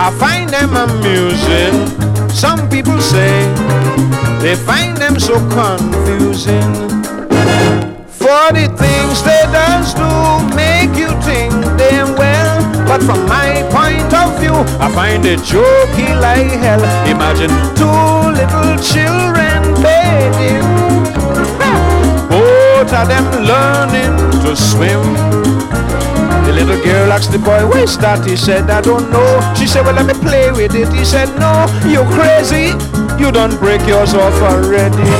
I find them amusing. Some people say they find them so confusing. For the things they does do make you think them well. But from my point of view, I find it jokey like hell. Imagine two little children bathing, both of them learning to swim. The little girl asked the boy, where's that? He said, I don't know. She said, well, let me play with it. He said, no, you crazy. You done break yours off already.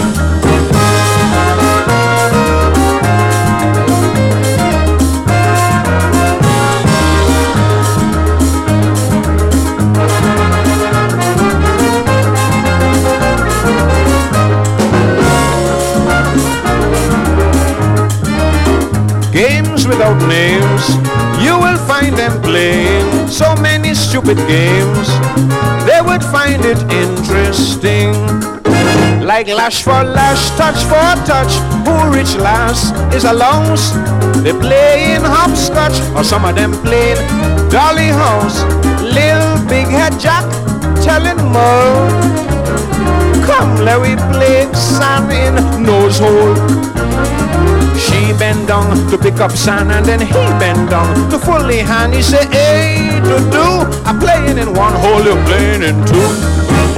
Games without names, you will find them playing so many stupid games. They would find it interesting. Like lash for lash, touch for touch. Who rich last is a louse. They play in hopscotch, or some of them playing Dolly House. Lil Big Head Jack telling Mo, come let we play sand in nose hole. She bend down to pick up sand and then he bend down to fully hand. He say, hey, do I'm playing in one hole, you're playing in two.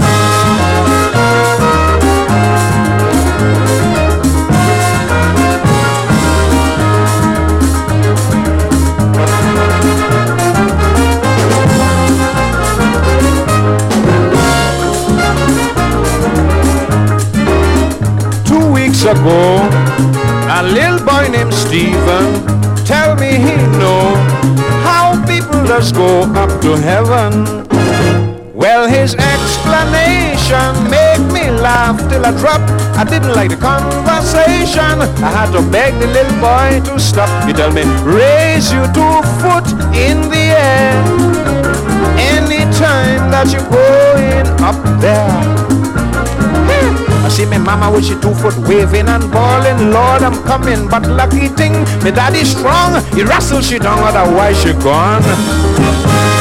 2 weeks ago, a little boy named Stephen tell me he know how people just go up to heaven. Well, his explanation made me laugh till I dropped. I didn't like the conversation. I had to beg the little boy to stop. He tell me, raise your 2 foot in the air anytime that you're going up there. I see me mama with she 2 foot waving and bawling, Lord, I'm coming. But lucky thing, me daddy strong, he wrestle she down, otherwise she gone.